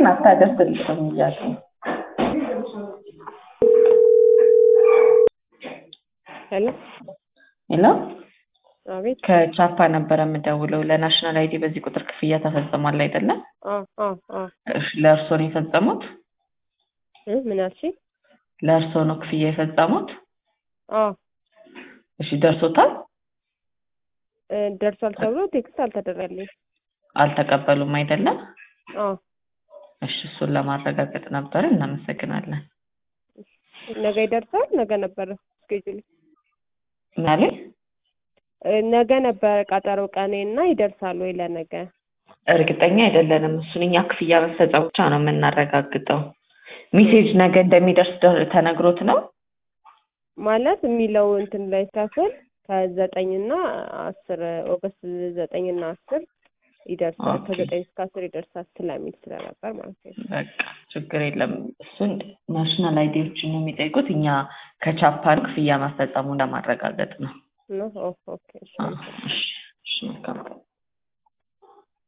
ግን አታደርስልሽም እያሉ ሄሎ ሄሎ አቤት ከቻፓ ነበር የምደውለው ለናሽናል አይዲ በዚህ ቁጥር ክፍያ ተፈጽሟል አይደለም? እሺ ለእርሶ ነው የፈጸሙት? ምን አልሽ? ለእርሶ ነው ክፍያ የፈጸሙት? እሺ ደርሶታል? ደርሷል ተብሎ ቴክስት አልተደረገልኝ። አልተቀበሉም አይደለም? እሺ እሱን ለማረጋገጥ ነበር። እናመሰግናለን። ነገ ይደርሳል? ነገ ነበር ስኬጁል ማለት ነገ ነበር ቀጠሮ ቀኔና ይደርሳል ወይ ለነገ? እርግጠኛ አይደለንም። እሱን እኛ ክፍያ መፈጸሙ ብቻ ነው የምናረጋግጠው። ሜሴጅ ነገ እንደሚደርስ ተነግሮት ነው ማለት የሚለው እንትን ላይ ሳይሆን ከ9 እና 10 ኦገስት 9 እና 10 ይደርሳል ከ9 እስከ 10 ይደርሳል ስለሚል ስለነበር ማለት ነው። በቃ ችግር የለም። እሱን ናሽናል አይዲዎችን ነው የሚጠይቁት። እኛ ከቻፓን ክፍያ ማስፈጸሙን ለማረጋገጥ ነው። ኦኬ እሺ። እሺ መልካም